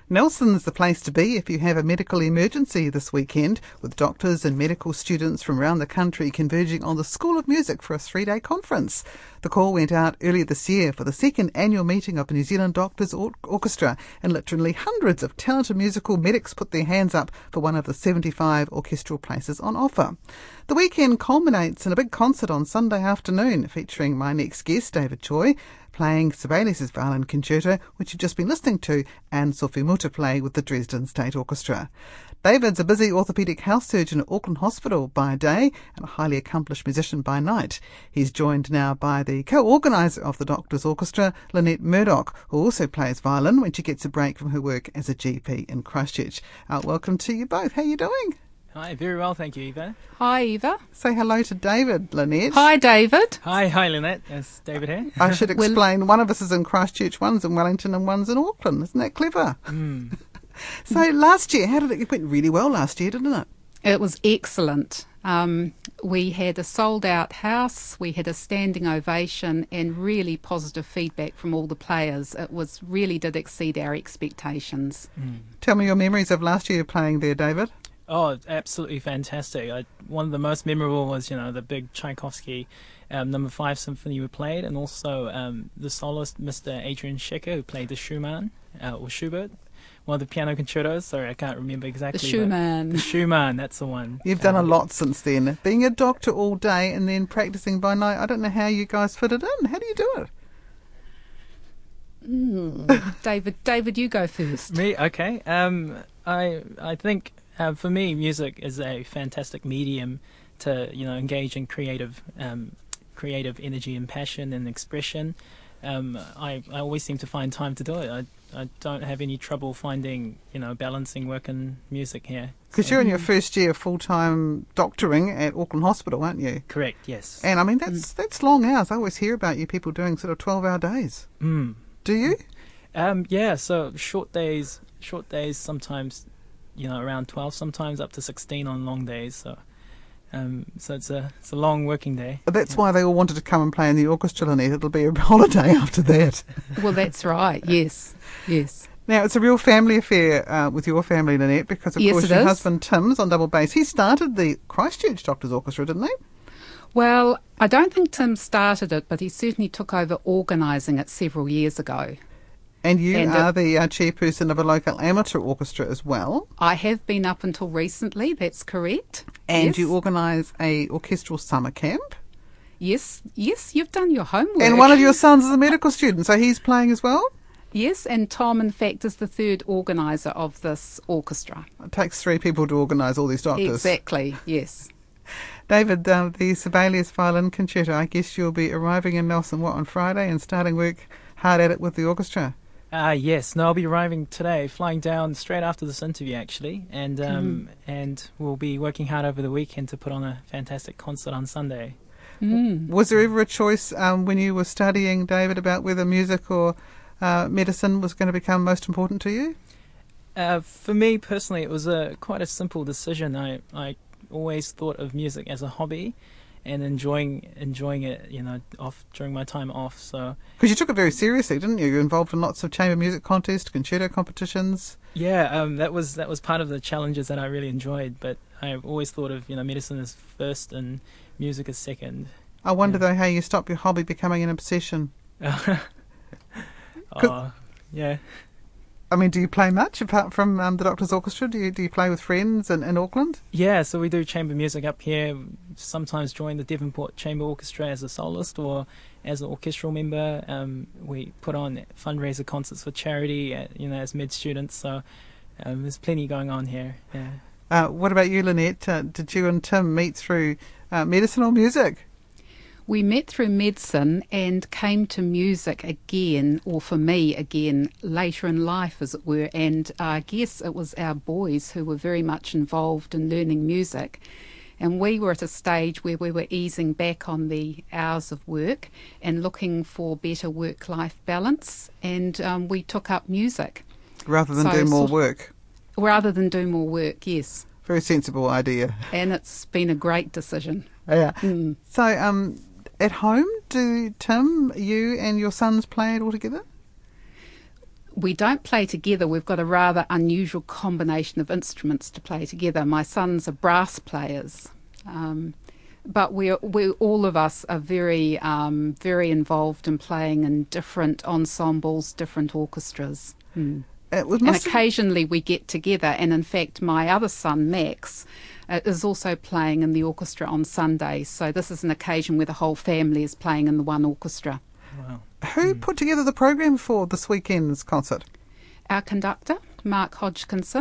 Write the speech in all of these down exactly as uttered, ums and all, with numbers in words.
Nelson's the place to be if you have a medical emergency this weekend, with doctors and medical students from around the country converging on the School of Music for a three-day conference. The call went out earlier this year for the second annual meeting of the New Zealand Doctors Or- Orchestra, and literally hundreds of talented musical medics put their hands up for one of the seventy-five orchestral places on offer. The weekend culminates in a big concert on Sunday afternoon, featuring my next guest, David Choi, playing Sibelius' Violin Concerto, which you've just been listening to, and Sophie Mutter play with the Dresden State Orchestra. David's a busy orthopaedic house surgeon at Auckland Hospital by day and a highly accomplished musician by night. He's joined now by the co-organiser of the Doctors Orchestra, Lynette Murdoch, who also plays violin when she gets a break from her work as a G P in Christchurch. Uh, welcome to you both. How are you doing? Hi, very well, thank you, Eva. Hi, Eva. Say hello to David, Lynette. Hi, David. Hi, hi, Lynette. It's David here. I should explain, one of us is in Christchurch, one's in Wellington and one's in Auckland. Isn't that clever? Mm. So last year, how did it, it went really well last year, didn't it? It was excellent. Um, we had a sold-out house, we had a standing ovation and really positive feedback from all the players. It was really did exceed our expectations. Mm. Tell me your memories of last year playing there, David. Oh, absolutely fantastic. I, one of the most memorable was, you know, the big Tchaikovsky um, number five symphony we played, and also um, the soloist, Mister Adrian Schecker, who played the Schumann, uh, or Schubert, one of the piano concertos. Sorry, I can't remember exactly. The Schumann. The Schumann, that's the one. You've done um, a lot since then. Being a doctor all day and then practising by night, I don't know how you guys fit it in. How do you do it? Mm. David, David, you go first. Me? Okay. Um, I, I think... Uh, for me, music is a fantastic medium to, you know, engage in creative, um, creative energy and passion and expression. Um, I, I always seem to find time to do it. I, I don't have any trouble finding, you know, balancing work and music here. Because So- you're in your first year of full-time doctoring at Auckland Hospital, aren't you? Correct. Yes. And I mean, that's Mm. that's long hours. I always hear about you people doing sort of twelve-hour days. Mm. Do you? Um, yeah. So short days, short days sometimes. You know, around twelve, sometimes up to sixteen on long days. So, um, so it's a it's a long working day. That's Yeah. why they all wanted to come and play in the orchestra, Lynette. It'll be a holiday after that. Well, that's right. Yes, yes. Now, it's a real family affair uh, with your family, Lynette, because, of Yes, course, it your is. husband, Tim's on double bass. He started the Christchurch Doctors Orchestra, didn't he? Well, I don't think Tim started it, but he certainly took over organising it several years ago. And you And are it- the uh, chairperson of a local amateur orchestra as well. I have been up until recently, that's correct. And yes. you organise a orchestral summer camp. Yes, yes, you've done your homework. And one of your sons is a medical student, so he's playing as well? Yes, and Tom, in fact, is the third organiser of this orchestra. It takes three people to organise all these doctors. Exactly, yes. David, um, the Sibelius Violin Concerto, I guess you'll be arriving in Nelson, what, on Friday and starting work hard at it with the orchestra? Uh, yes, no, I'll be arriving today, flying down straight after this interview, actually, and um, and we'll be working hard over the weekend to put on a fantastic concert on Sunday. Mm. Was there ever a choice um, when you were studying, David, about whether music or uh, medicine was going to become most important to you? Uh, for me personally, it was a quite a simple decision. I I always thought of music as a hobby, and enjoying enjoying it, you know, off during my time off. So Because you took it very seriously, didn't you? You were involved in lots of chamber music contests, concerto competitions. yeah, um, that was that was part of the challenges that I really enjoyed. But I've always thought of, you know, medicine as first and music as second. I wonder, Yeah. though, how you stop your hobby becoming an obsession. Oh, yeah. I mean, do you play much apart from um, the Doctors Orchestra? Do you do you play with friends in, in Auckland? Yeah, so we do chamber music up here. Sometimes join the Devonport Chamber Orchestra as a soloist or as an orchestral member. Um, we put on fundraiser concerts for charity, uh, you know, as med students. So um, there's plenty going on here. Yeah. Uh, what about you, Lynette? Uh, did you and Tim meet through uh, medicine or music? We met through medicine and came to music again, or for me again, later in life, as it were. And I guess it was our boys who were very much involved in learning music. And we were at a stage where we were easing back on the hours of work and looking for better work-life balance. And um, we took up music. Rather than So do more sort- work. Rather than do more work, yes. Very sensible idea. And it's been a great decision. Yeah. Mm. So, um, at home, do Tim, you and your sons play it all together? We don't play together. We've got a rather unusual combination of instruments to play together. My sons are brass players, um, but we're, we all of us are very, um, very involved in playing in different ensembles, different orchestras. Mm. It was, and occasionally we get together, and in fact my other son, Max, uh, is also playing in the orchestra on Sundays. So this is an occasion where the whole family is playing in the one orchestra. Wow. Who put together the program for this weekend's concert? Our conductor, Mark Hodgkinson.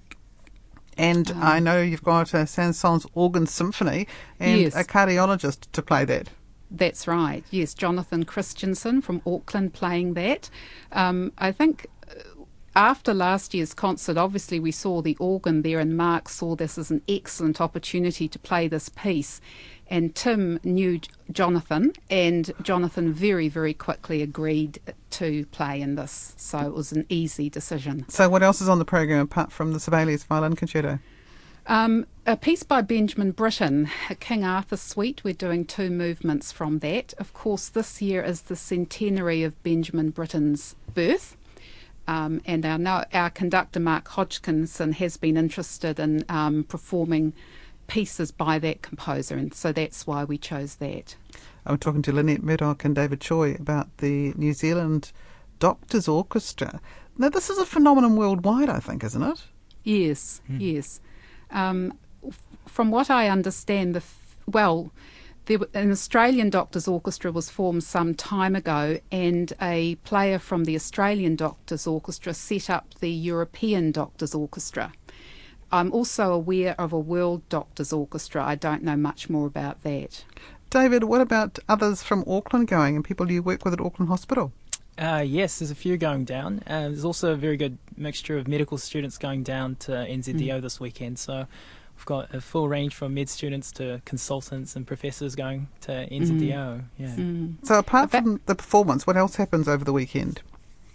And um, I know you've got a Saint-Saëns Organ Symphony and yes. a cardiologist to play that. That's right, yes, Jonathan Christensen from Auckland playing that. Um, I think after last year's concert, obviously we saw the organ there, and Mark saw this as an excellent opportunity to play this piece. And Tim knew Jonathan, and Jonathan very, very quickly agreed to play in this. So it was an easy decision. So what else is on the program apart from the Sibelius Violin Concerto? Um, a piece by Benjamin Britten, a King Arthur suite. We're doing two movements from that. Of course, this year is the centenary of Benjamin Britten's birth. Um, and our, now, our conductor, Mark Hodgkinson, has been interested in um, performing pieces by that composer, and so that's why we chose that. I'm talking to Lynette Murdoch and David Choi about the New Zealand Doctors Orchestra. Now, this is a phenomenon worldwide, I think, isn't it? Yes, mm. yes. Um, f- from what I understand, the f- well, there, an Australian Doctors Orchestra was formed some time ago, and a player from the Australian Doctors Orchestra set up the European Doctors Orchestra. I'm also aware of a World Doctors Orchestra. I don't know much more about that. David, what about others from Auckland going and people you work with at Auckland Hospital? Uh, yes, there's a few going down. Uh, there's also a very good mixture of medical students going down to N Z D O mm. this weekend. So we've got a full range from med students to consultants and professors going to N Z D O. Mm. Yeah. Mm. So apart from the performance, what else happens over the weekend?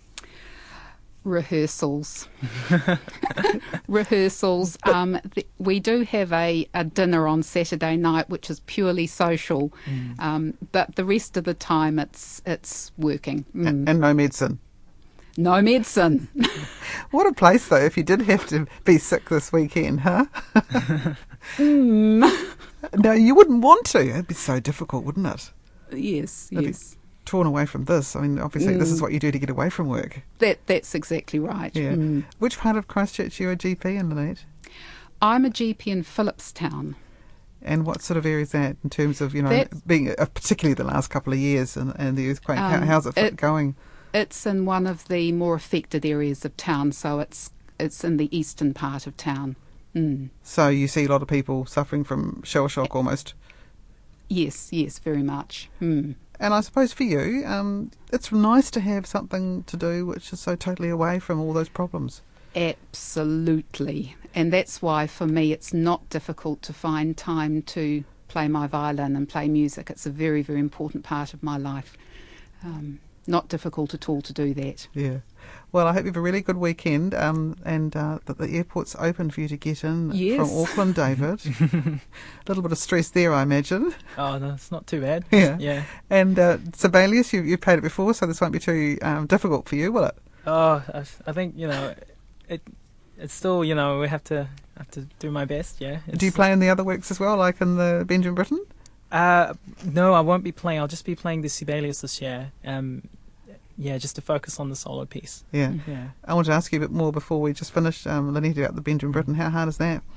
Rehearsals. Rehearsals. Um, th- we do have a, a dinner on Saturday night, which is purely social, mm. um, but the rest of the time it's it's working. Mm. And, and no medicine. No medicine. What a place, though, if you did have to be sick this weekend, huh? mm. No, you wouldn't want to. It'd be so difficult, wouldn't it? Yes, It'd yes. Torn away from this. I mean, obviously, mm. this is what you do to get away from work. That That's exactly right. Yeah. Mm. Which part of Christchurch are you a G P in, Lynette? I'm a G P in Phillipstown. And what sort of area is that in terms of, you know, That's, being, uh, particularly the last couple of years and, and the earthquake? Um, How, how's it, it going? It's in one of the more affected areas of town, so it's it's in the eastern part of town. Mm. So you see a lot of people suffering from shell shock almost? Yes, yes, very much. Mm. And I suppose for you, um, it's nice to have something to do which is so totally away from all those problems. Absolutely. And that's why, for me, it's not difficult to find time to play my violin and play music. It's a very, very important part of my life. Um, not difficult at all to do that. Yeah. Well, I hope you have a really good weekend um, and uh, that the airport's open for you to get in yes. from Auckland, David. A little bit of stress there, I imagine. Oh, no, it's not too bad. Yeah. Yeah. And uh, Sibelius, you, you've played it before, so this won't be too um, difficult for you, will it? Oh, I, I think, you know, it it's still, you know, we have to have to do my best, yeah. It's, do you play in the other works as well, like in the Benjamin Britten? Uh, no, I won't be playing. I'll just be playing the Sibelius this year. Um, yeah, just to focus on the solo piece. Yeah. Yeah. I want to ask you a bit more before we just finish, um, Lynette, about the Benjamin Britten. How hard is that?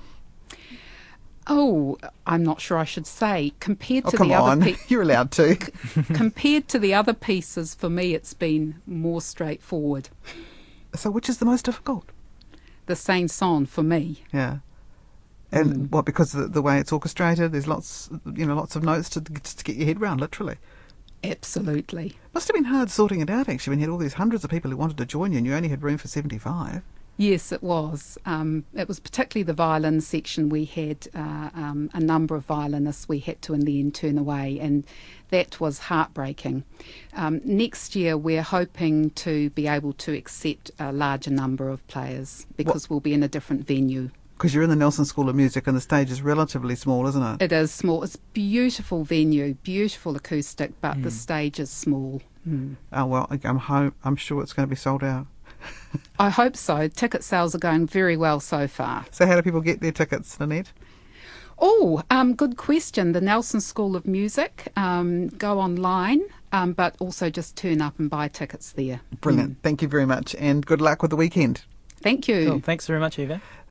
Oh, I'm not sure I should say. Compared oh, to come the on. other pe- You're allowed to. compared to the other pieces, for me, it's been more straightforward. So, which is the most difficult? The Saint-Saëns for me. Yeah. And mm. what, because of the, the way it's orchestrated, there's lots, you know, lots of notes to, to get your head round, literally. Absolutely. Must have been hard sorting it out, actually, when you had all these hundreds of people who wanted to join you and you only had room for seventy-five. Yes, it was. Um, it was particularly the violin section. We had uh, um, a number of violinists we had to in the end turn away, and that was heartbreaking. Um, next year we're hoping to be able to accept a larger number of players because what? we'll be in a different venue. Because you're in the Nelson School of Music and the stage is relatively small, isn't it? It is small. It's a beautiful venue, beautiful acoustic, but mm. the stage is small. Mm. Oh, well, I'm, ho- I'm sure it's going to be sold out. I hope so. Ticket sales are going very well so far. So how do people get their tickets, Nanette? Oh, um, good question. The Nelson School of Music. Um, go online, um, but also just turn up and buy tickets there. Brilliant. Mm. Thank you very much, and good luck with the weekend. Thank you. Cool. Thanks very much, Eva.